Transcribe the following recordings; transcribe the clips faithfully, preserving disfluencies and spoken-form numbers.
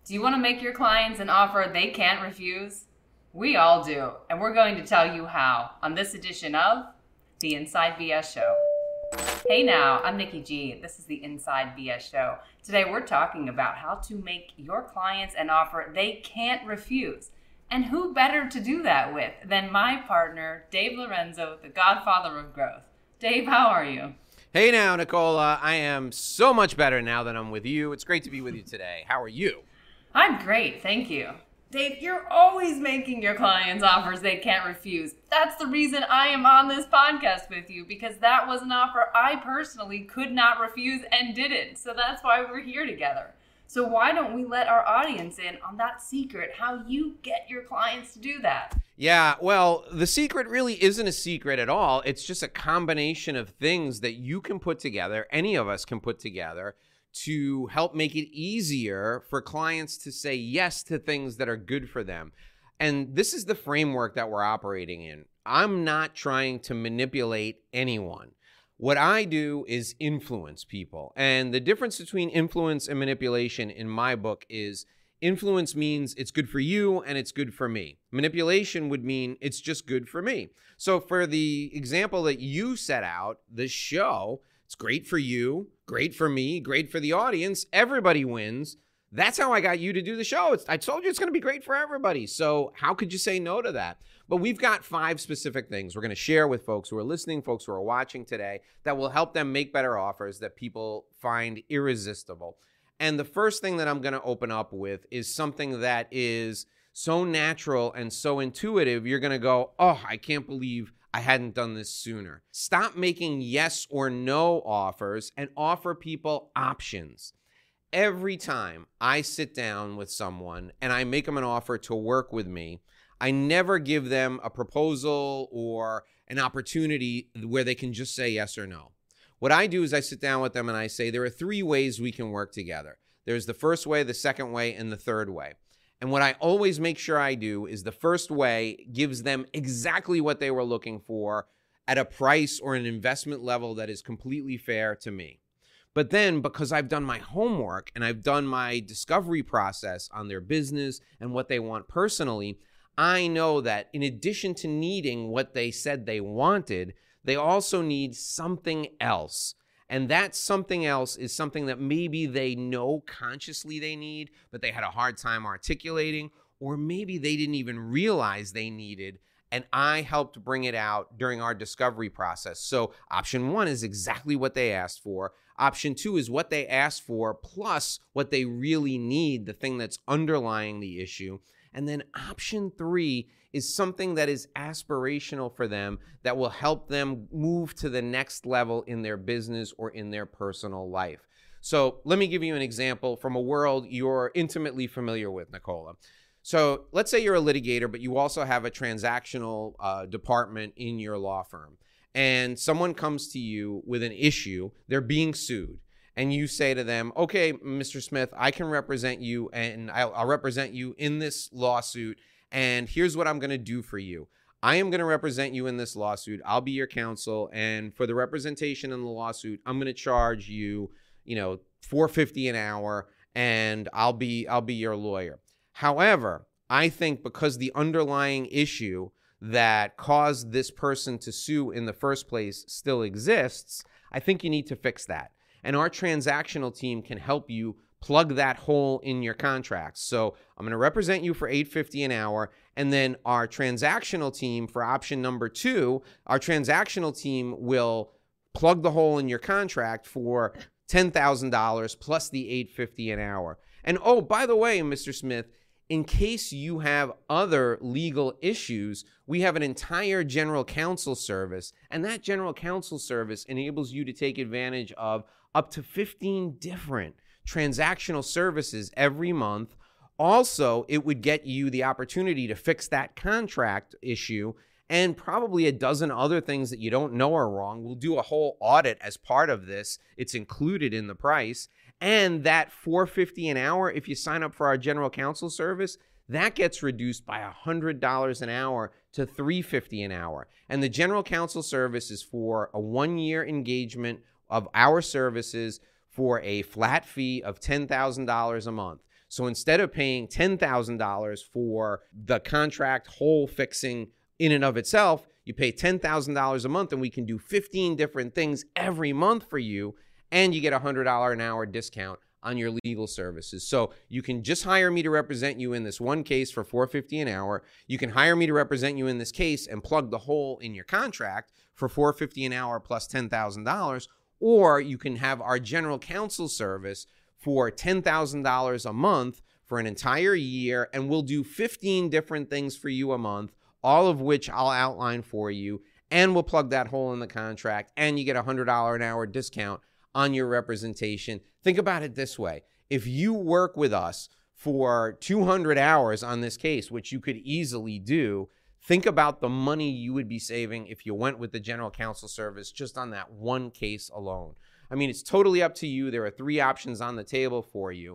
Do you want to make your clients an offer they can't refuse? We all do, and we're going to tell you how on this edition of the Inside B S Show. Hey now, I'm Nikki G. This is the Inside B S Show. Today we're talking about how to make your clients an offer they can't refuse. And who better to do that with than my partner, Dave Lorenzo, the godfather of growth. Dave, how are you? Hey now, Nicola. I am so much better now that I'm with you. It's great to be with you today. How are you? I'm great, thank you. Dave, you're always making your clients offers they can't refuse. That's the reason I am on this podcast with you, because that was an offer I personally could not refuse and didn't. So that's why we're here together. So why don't we let our audience in on that secret, how you get your clients to do that? Yeah, well, the secret really isn't a secret at all. It's just a combination of things that you can put together, any of us can put together, to help make it easier for clients to say yes to things that are good for them. And this is the framework that we're operating in. I'm not trying to manipulate anyone. What I do is influence people. And the difference between influence and manipulation in my book is influence means it's good for you and it's good for me. Manipulation would mean it's just good for me. So for the example that you set out, the show, it's great for you, great for me, great for the audience. Everybody wins. That's how I got you to do the show. It's, I told you it's going to be great for everybody. So how could you say no to that? But we've got five specific things we're going to share with folks who are listening, folks who are watching today, that will help them make better offers that people find irresistible. And the first thing that I'm going to open up with is something that is so natural and so intuitive, you're going to go, oh, I can't believe I hadn't done this sooner. Stop making yes or no offers and offer people options. Every time I sit down with someone and I make them an offer to work with me, I never give them a proposal or an opportunity where they can just say yes or no. What I do is I sit down with them and I say, there are three ways we can work together. There's the first way, the second way, and the third way. And what I always make sure I do is the first way gives them exactly what they were looking for at a price or an investment level that is completely fair to me. But then, because I've done my homework and I've done my discovery process on their business and what they want personally, I know that in addition to needing what they said they wanted, they also need something else. And that something else is something that maybe they know consciously they need, but they had a hard time articulating, or maybe they didn't even realize they needed, and I helped bring it out during our discovery process. So option one is exactly what they asked for. Option two is what they asked for plus what they really need, the thing that's underlying the issue. And then option three is something that is aspirational for them that will help them move to the next level in their business or in their personal life. So let me give you an example from a world you're intimately familiar with, Nicola. So let's say you're a litigator, but you also have a transactional uh, department in your law firm. And someone comes to you with an issue, they're being sued. And you say to them, okay, Mister Smith, I can represent you and I'll, I'll represent you in this lawsuit. And here's what I'm going to do for you. I am going to represent you in this lawsuit. I'll be your counsel. And for the representation in the lawsuit, I'm going to charge you, you know, four dollars and fifty cents an hour, and I'll be I'll be your lawyer. However, I think because the underlying issue that caused this person to sue in the first place still exists, I think you need to fix that. And our transactional team can help you plug that hole in your contracts. So I'm going to represent you for eight dollars and fifty cents an hour. And then our transactional team for option number two, our transactional team will plug the hole in your contract for ten thousand dollars plus the eight dollars and fifty cents an hour. And oh, by the way, Mister Smith, in case you have other legal issues, we have an entire general counsel service. And that general counsel service enables you to take advantage of up to fifteen different transactional services every month. Also, it would get you the opportunity to fix that contract issue and probably a dozen other things that you don't know are wrong. We'll do a whole audit as part of this. It's included in the price. And that four dollars and fifty cents an hour, if you sign up for our general counsel service, that gets reduced by one hundred dollars an hour to three dollars and fifty cents an hour. And the general counsel service is for a one-year engagement of our services for a flat fee of ten thousand dollars a month. So instead of paying ten thousand dollars for the contract whole fixing in and of itself, you pay ten thousand dollars a month and we can do fifteen different things every month for you, and you get a one hundred dollars an hour discount on your legal services. So you can just hire me to represent you in this one case for four hundred fifty dollars an hour. You can hire me to represent you in this case and plug the hole in your contract for four hundred fifty dollars an hour plus ten thousand dollars, or you can have our general counsel service for ten thousand dollars a month for an entire year, and we'll do fifteen different things for you a month, all of which I'll outline for you, and we'll plug that hole in the contract, and you get a one hundred dollars an hour discount on your representation. Think about it this way. If you work with us for two hundred hours on this case, which you could easily do, think about the money you would be saving if you went with the general counsel service just on that one case alone. I mean, it's totally up to you. There are three options on the table for you.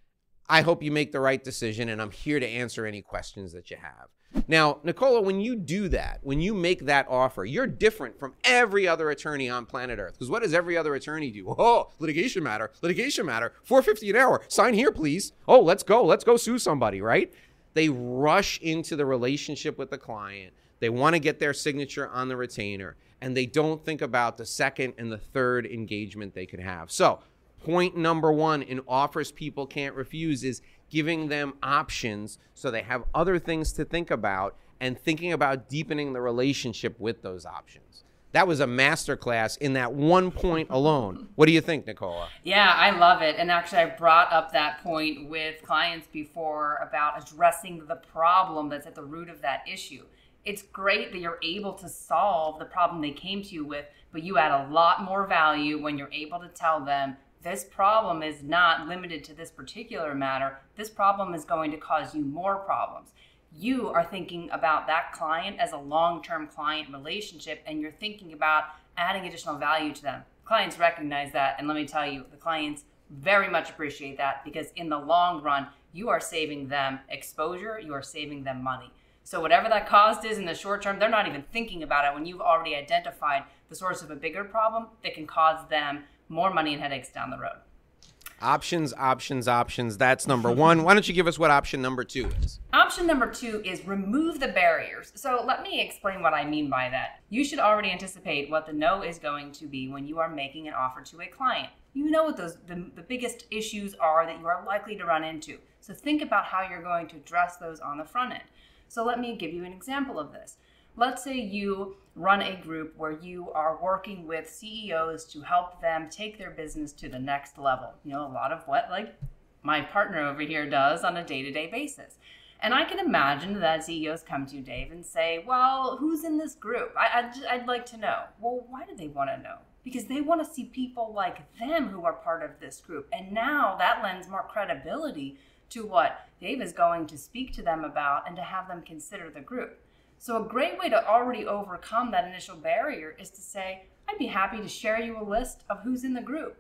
I hope you make the right decision, and I'm here to answer any questions that you have. Now, Nicola, when you do that, when you make that offer, you're different from every other attorney on planet Earth. Because what does every other attorney do? Oh, litigation matter, litigation matter, four hundred fifty dollars an hour, sign here, please. Oh, let's go, let's go sue somebody, right? They rush into the relationship with the client. They want to get their signature on the retainer, and they don't think about the second and the third engagement they could have. So point number one in offers people can't refuse is giving them options so they have other things to think about and thinking about deepening the relationship with those options. That was a masterclass in that one point alone. What do you think, Nicola? Yeah, I love it. And actually, I brought up that point with clients before about addressing the problem that's at the root of that issue. It's great that you're able to solve the problem they came to you with, but you add a lot more value when you're able to tell them, this problem is not limited to this particular matter. This problem is going to cause you more problems. You are thinking about that client as a long-term client relationship, and you're thinking about adding additional value to them. Clients recognize that, and let me tell you, the clients very much appreciate that, because in the long run, you are saving them exposure, you are saving them money. So whatever that cost is in the short term, they're not even thinking about it when you've already identified the source of a bigger problem that can cause them more money and headaches down the road. Options, options, options. That's number one. Why don't you give us what option number two is? Option number two is remove the barriers. So let me explain what I mean by that. You should already anticipate what the no is going to be when you are making an offer to a client. You know what those the, the biggest issues are that you are likely to run into. So think about how you're going to address those on the front end. So let me give you an example of this. Let's say you run a group where you are working with C E Os to help them take their business to the next level. You know, a lot of what like my partner over here does on a day-to-day basis. And I can imagine that C E Os come to you, Dave, and say, well, who's in this group? I, I'd, I'd like to know. Well, why do they want to know? Because they want to see people like them who are part of this group. And now that lends more credibility to what Dave is going to speak to them about and to have them consider the group. So a great way to already overcome that initial barrier is to say, I'd be happy to share you a list of who's in the group.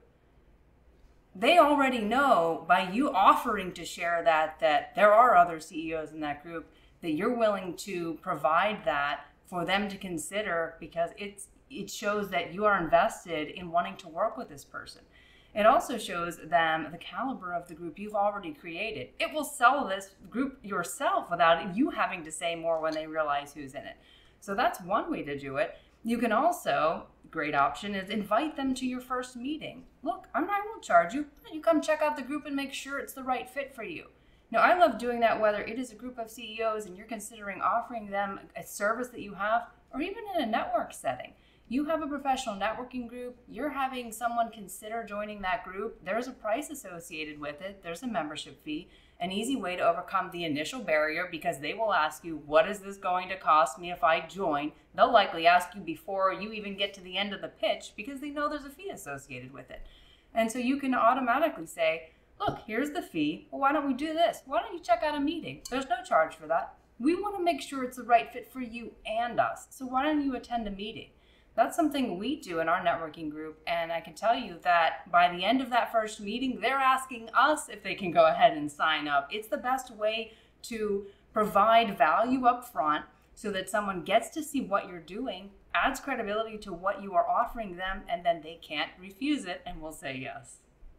They already know by you offering to share that, that there are other C E Os in that group, that you're willing to provide that for them to consider, because it's, it shows that you are invested in wanting to work with this person. It also shows them the caliber of the group you've already created. It will sell this group yourself without you having to say more when they realize who's in it. So that's one way to do it. You can also, great option is invite them to your first meeting. Look, I'm not, I won't charge you. You come check out the group and make sure it's the right fit for you. Now, I love doing that whether it is a group of C E Os and you're considering offering them a service that you have, or even in a network setting. You have a professional networking group, you're having someone consider joining that group, there's a price associated with it, there's a membership fee, an easy way to overcome the initial barrier, because they will ask you, what is this going to cost me if I join? They'll likely ask you before you even get to the end of the pitch, because they know there's a fee associated with it. And so you can automatically say, look, here's the fee, well, why don't we do this? Why don't you check out a meeting? There's no charge for that. We want to make sure it's the right fit for you and us, so why don't you attend a meeting? That's something we do in our networking group, and I can tell you that by the end of that first meeting, they're asking us if they can go ahead and sign up. It's the best way to provide value up front so that someone gets to see what you're doing, adds credibility to what you are offering them, and then they can't refuse it and will say yes.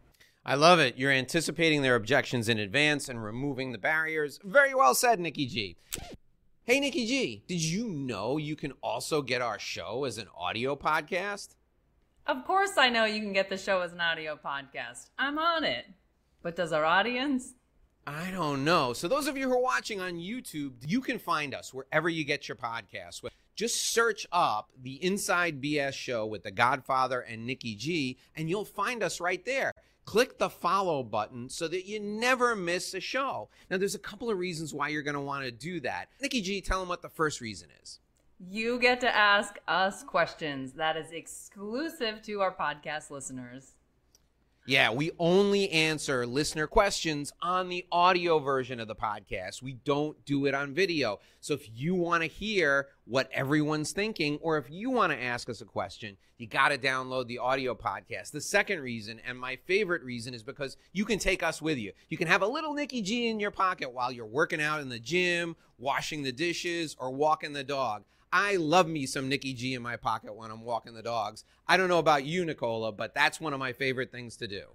I love it. You're anticipating their objections in advance and removing the barriers. Very well said, Nikki G. Hey, Nikki G, did you know you can also get our show as an audio podcast? Of course I know you can get the show as an audio podcast. I'm on it. But does our audience? I don't know. So those of you who are watching on YouTube, you can find us wherever you get your podcasts. Just search up the Inside B S Show with The Godfather and Nikki G, and you'll find us right there. Click the follow button so that you never miss a show. Now, there's a couple of reasons why you're going to want to do that. Nikki G, tell them what the first reason is. You get to ask us questions. That is exclusive to our podcast listeners. Yeah, we only answer listener questions on the audio version of the podcast. We don't do it on video. So if you want to hear what everyone's thinking, or if you want to ask us a question, you got to download the audio podcast. The second reason, and my favorite reason, is because you can take us with you. You can have a little Nikki G in your pocket while you're working out in the gym, washing the dishes, or walking the dog. I love me some Nikki G in my pocket when I'm walking the dogs. I don't know about you, Nicola, but that's one of my favorite things to do.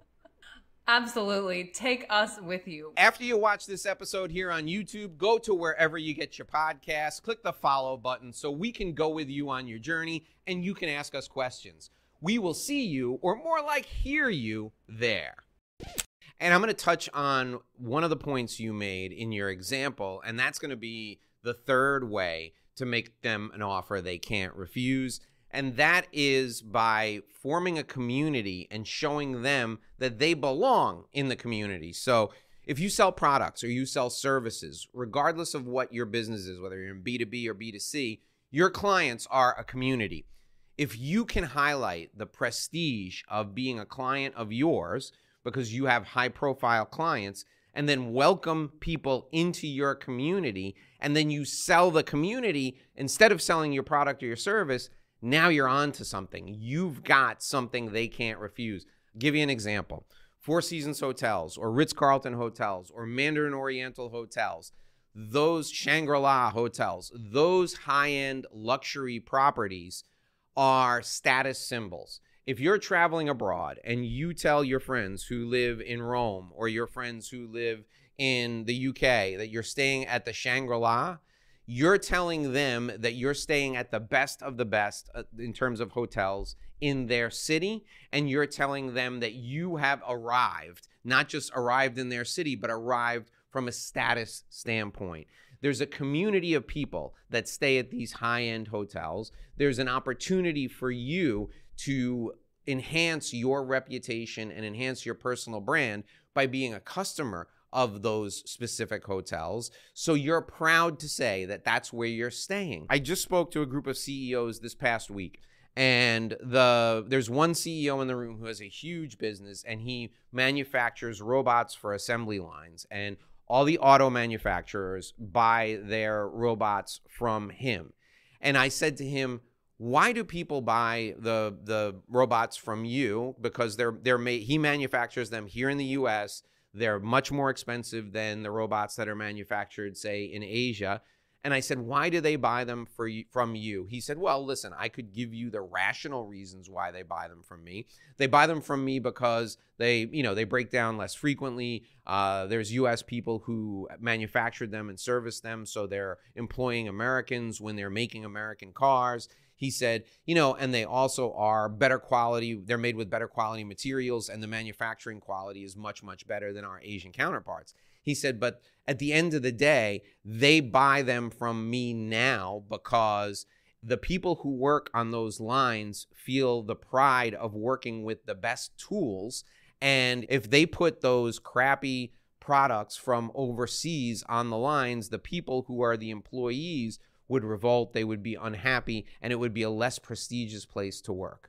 Absolutely. Take us with you. After you watch this episode here on YouTube, go to wherever you get your podcasts, click the follow button so we can go with you on your journey and you can ask us questions. We will see you, or more like hear you, there. And I'm going to touch on one of the points you made in your example, and that's going to be the third way to make them an offer they can't refuse. And that is by forming a community and showing them that they belong in the community. So if you sell products or you sell services, regardless of what your business is, whether you're in B two B or B two C, your clients are a community. If you can highlight the prestige of being a client of yours because you have high profile clients, and then welcome people into your community, and then you sell the community instead of selling your product or your service, now you're on to something. You've got something they can't refuse. I'll give you an example. Four Seasons Hotels or Ritz-Carlton Hotels or Mandarin Oriental Hotels, those Shangri-La hotels, those high-end luxury properties are status symbols. If you're traveling abroad and you tell your friends who live in Rome or your friends who live in the U K that you're staying at the Shangri-La, you're telling them that you're staying at the best of the best in terms of hotels in their city, and you're telling them that you have arrived, not just arrived in their city, but arrived from a status standpoint. There's a community of people that stay at these high-end hotels. There's an opportunity for you to enhance your reputation and enhance your personal brand by being a customer of those specific hotels. So you're proud to say that that's where you're staying. I just spoke to a group of C E Os this past week, and the there's one C E O in the room who has a huge business, and he manufactures robots for assembly lines, and all the auto manufacturers buy their robots from him. And I said to him, why do people buy the the robots from you? Because they're they're made, he manufactures them here in the U S. They're much more expensive than the robots that are manufactured, say, in Asia. And I said, why do they buy them for you, from you? He said, well, listen, I could give you the rational reasons why they buy them from me. They buy them from me because they, you know, they break down less frequently. Uh, there's U S people who manufactured them and service them, so they're employing Americans when they're making American cars. He said, you know, and they also are better quality. They're made with better quality materials, and the manufacturing quality is much, much better than our Asian counterparts. He said, but at the end of the day, they buy them from me now because the people who work on those lines feel the pride of working with the best tools. And if they put those crappy products from overseas on the lines, the people who are the employees would revolt, they would be unhappy, and it would be a less prestigious place to work.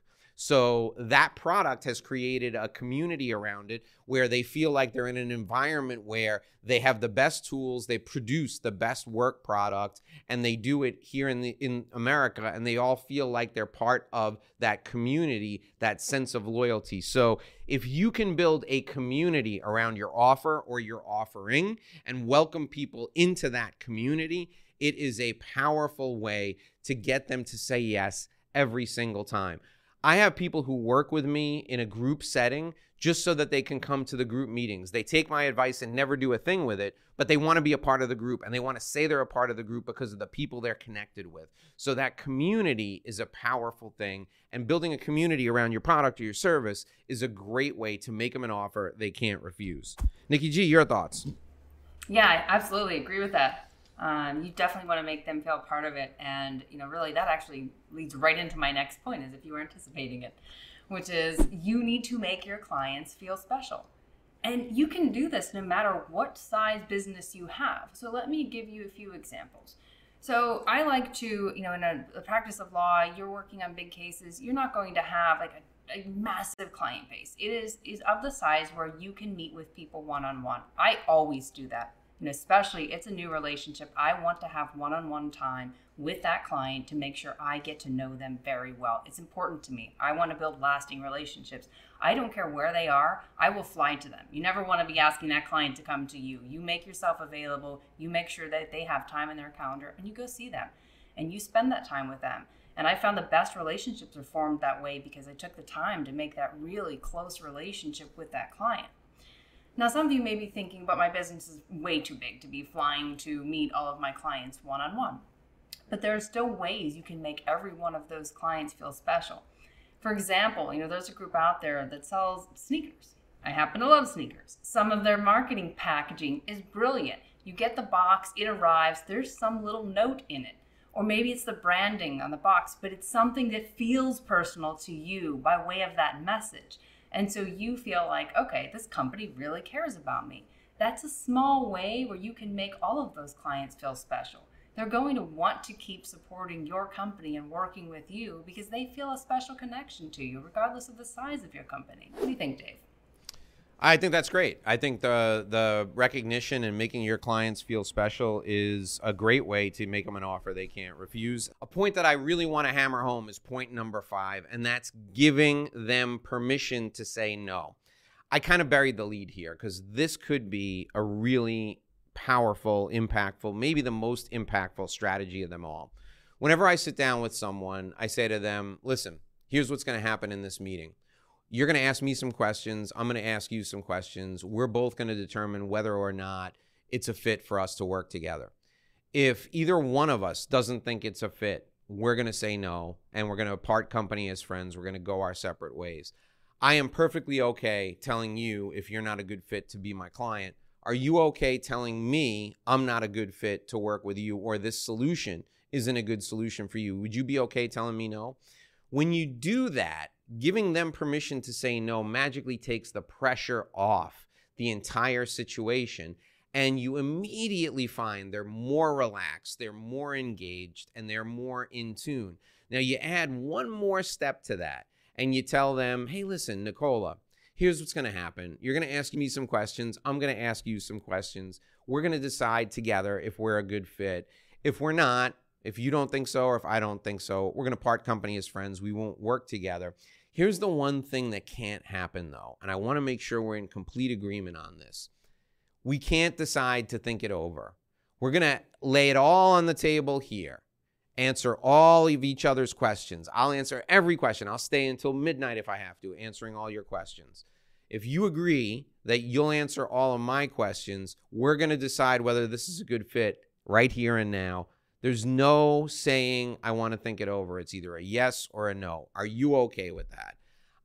So that product has created a community around it where they feel like they're in an environment where they have the best tools, they produce the best work product, and they do it here in the in America, and they all feel like they're part of that community, that sense of loyalty. So if you can build a community around your offer or your offering and welcome people into that community, it is a powerful way to get them to say yes every single time. I have people who work with me in a group setting just so that they can come to the group meetings. They take my advice and never do a thing with it, but they want to be a part of the group, and they want to say they're a part of the group because of the people they're connected with. So that community is a powerful thing, and building a community around your product or your service is a great way to make them an offer they can't refuse. Nikki G, your thoughts? Yeah, I absolutely agree with that. Um, you definitely want to make them feel part of it. And, you know, really that actually leads right into my next point, as if you were anticipating it, which is you need to make your clients feel special. And you can do this no matter what size business you have. So let me give you a few examples. So I like to, you know, in a, a practice of law, you're working on big cases. You're not going to have like a, a massive client base. It is, is of the size where you can meet with people one-on-one. I always do that. And especially it's a new relationship. I want to have one-on-one time with that client to make sure I get to know them very well. It's important to me. I want to build lasting relationships. I don't care where they are. I will fly to them. You never want to be asking that client to come to you. You make yourself available. You make sure that they have time in their calendar and you go see them and you spend that time with them. And I found the best relationships are formed that way because I took the time to make that really close relationship with that client. Now, some of you may be thinking, but my business is way too big to be flying to meet all of my clients one-on-one. But there are still ways you can make every one of those clients feel special. For example, you know, there's a group out there that sells sneakers. I happen to love sneakers. Some of their marketing packaging is brilliant. You get the box, it arrives, there's some little note in it. Or maybe it's the branding on the box, but it's something that feels personal to you by way of that message. And so you feel like, okay, this company really cares about me. That's a small way where you can make all of those clients feel special. They're going to want to keep supporting your company and working with you because they feel a special connection to you, regardless of the size of your company. What do you think, Dave? I think that's great. I think the the recognition and making your clients feel special is a great way to make them an offer they can't refuse. A point that I really want to hammer home is point number five, and that's giving them permission to say no. I kind of buried the lead here because this could be a really powerful, impactful, maybe the most impactful strategy of them all. Whenever I sit down with someone, I say to them, listen, here's what's going to happen in this meeting. You're going to ask me some questions. I'm going to ask you some questions. We're both going to determine whether or not it's a fit for us to work together. If either one of us doesn't think it's a fit, we're going to say no, and we're going to part company as friends. We're going to go our separate ways. I am perfectly okay telling you if you're not a good fit to be my client. Are you okay telling me I'm not a good fit to work with you, or this solution isn't a good solution for you? Would you be okay telling me no? When you do that, giving them permission to say no magically takes the pressure off the entire situation, and you immediately find they're more relaxed, they're more engaged, and they're more in tune. Now, you add one more step to that, and you tell them, hey, listen, Nicola, here's what's going to happen. You're going to ask me some questions. I'm going to ask you some questions. We're going to decide together if we're a good fit. If we're not, if you don't think so, or if I don't think so, we're going to part company as friends. We won't work together. Here's the one thing that can't happen, though, and I want to make sure we're in complete agreement on this. We can't decide to think it over. We're going to lay it all on the table here, answer all of each other's questions. I'll answer every question. I'll stay until midnight if I have to, answering all your questions. If you agree that you'll answer all of my questions, we're going to decide whether this is a good fit right here and now. There's no saying, I want to think it over. It's either a yes or a no. Are you okay with that?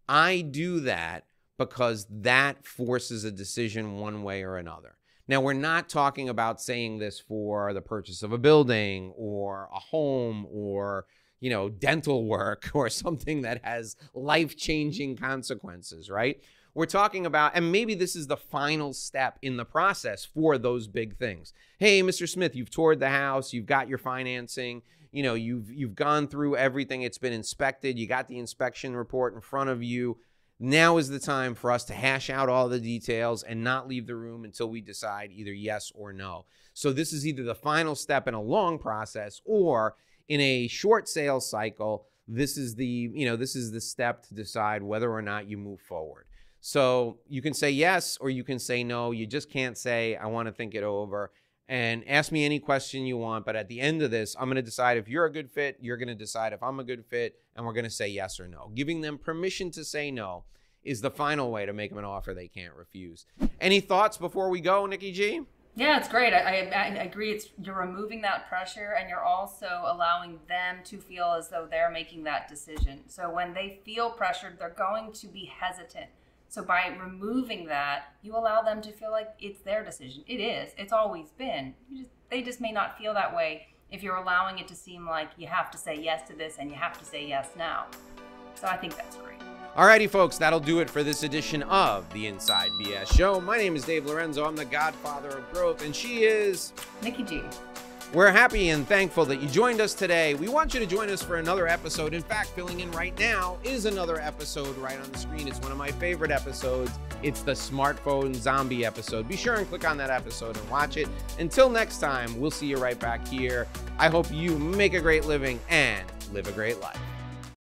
I do that because that forces a decision one way or another. Now, we're not talking about saying this for the purchase of a building or a home or, you know, dental work or something that has life-changing consequences, right? We're talking about, and maybe this is the final step in the process for those big things. Hey, Mister Smith, you've toured the house, you've got your financing, you know, you've you've gone through everything, it's been inspected, you got the inspection report in front of you. Now is the time for us to hash out all the details and not leave the room until we decide either yes or no. So this is either the final step in a long process, or in a short sales cycle, this is the, you know, this is the step to decide whether or not you move forward. So you can say yes or you can say no. You just can't say, I want to think it over. and ask me any question you want. But at the end of this, I'm going to decide if you're a good fit. You're going to decide if I'm a good fit, and we're going to say yes or no. Giving them permission to say no is the final way to make them an offer they can't refuse. Any thoughts before we go, Nikki G? Yeah, it's great. I, I, I agree. It's you're removing that pressure, and you're also allowing them to feel as though they're making that decision. So when they feel pressured, they're going to be hesitant. So by removing that, you allow them to feel like it's their decision. It is. It's always been. You just, they just may not feel that way if you're allowing it to seem like you have to say yes to this and you have to say yes now. So I think that's great. Alrighty, folks, that'll do it for this edition of the Inside B S Show. My name is Dave Lorenzo. I'm the godfather of growth, and she is Nikki G. We're happy and thankful that you joined us today. We want you to join us for another episode. In fact, filling in right now is another episode right on the screen. It's one of my favorite episodes. It's the smartphone zombie episode. Be sure and click on that episode and watch it. Until next time, we'll see you right back here. I hope you make a great living and live a great life.